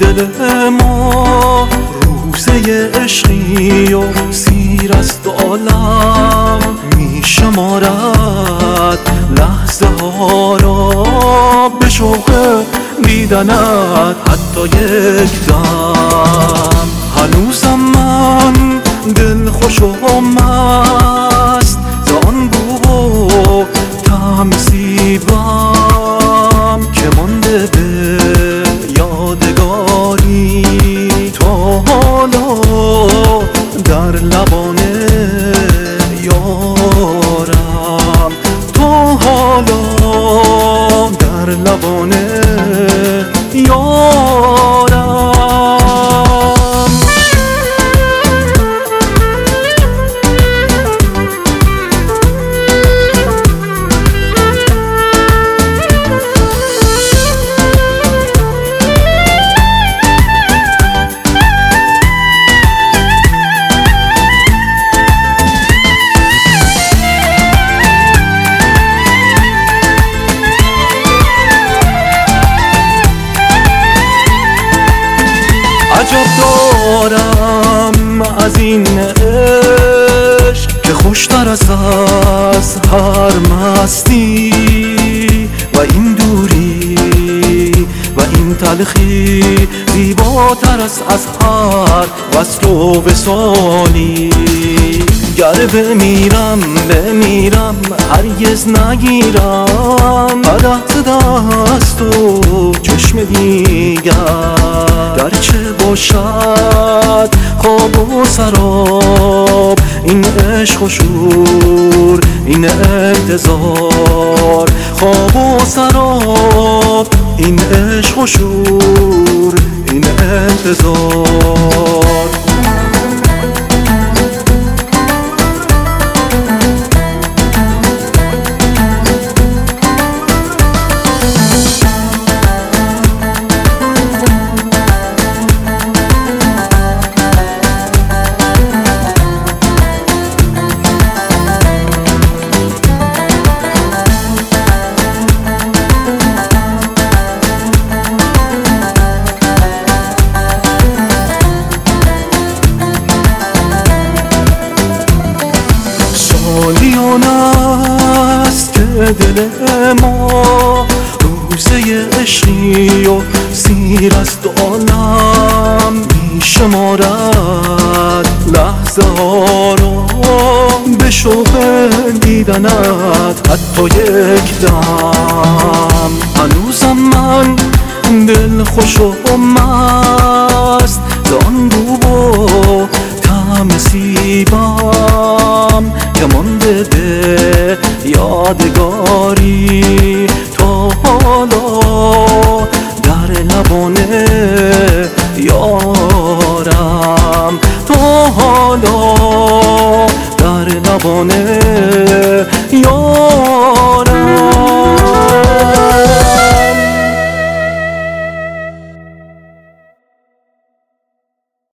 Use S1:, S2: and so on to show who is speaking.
S1: دل ما روزه عشقی و سیر است عالم می شمارد لحظه ها را به شوق دیدنت حتی یک دم. هنوزم من دل خوش و مست زان بو و طعم سیبم که مانده به یادگاری تا حالا در لبان یارم، تا حالا در لبان یارم. عجب دارم از این عشق که خوشتر از هر مستی و این دوری و این تلخی زیباتر است از هر وصل و وصالی. گر بمیرم هرگز نگیرم قدح ز دست و چشم دیگر، گرچه باشد خواب و سراب این عشق و شور این انتظار. خواب و سراب این عشق و شور این انتظار. سالیان است که دل ما روزه عشقی و سیر است عالم می شمارد لحظه ها را به شوق دیدنت حتی یک دم. هنوزم من دل خوش و مست زان بو و طعم سیبم که مانده به یادگاری تا حالا در لبان یارم، تا حالا در لبان یارم.